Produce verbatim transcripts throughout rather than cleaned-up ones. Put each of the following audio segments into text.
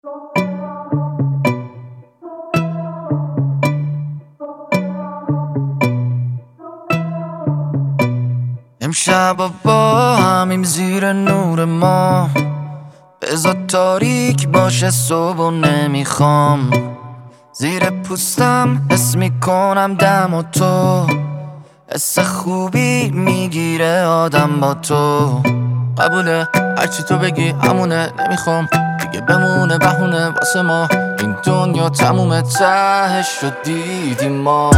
امشب با همیم زیر نور ما، بذار تاریک باشه صبح و نمیخوام. زیر پوستم حس میکنم دم و تو، حس خوبی میگیره آدم با تو. قبوله هرچی تو بگی همونه، نمیخوام دیگه بمونه بهونه واسه ما. این دنیا تمومه تهش شد دیدیم ما.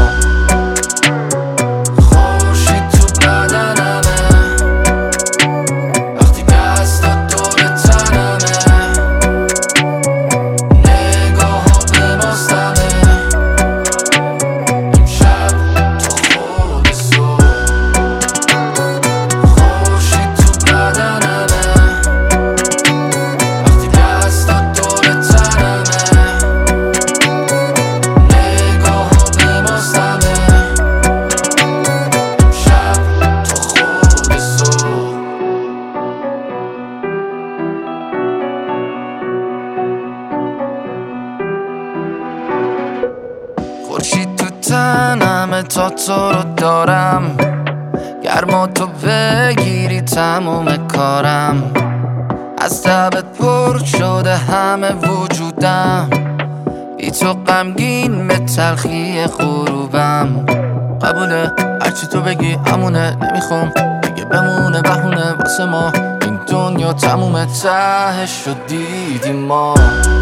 خورشید تو تنمه تا تو رو دارم، گرما تو بگیری تموم کارم. از تبت پر شده همه وجودم، بی تو غمگین به تلخی غروبم. قبوله هرچی تو بگی همونه، نمیخوام دیگه بمونه بهونه واسه ما. این دنیا تمومه تهش شد دیدیم ما.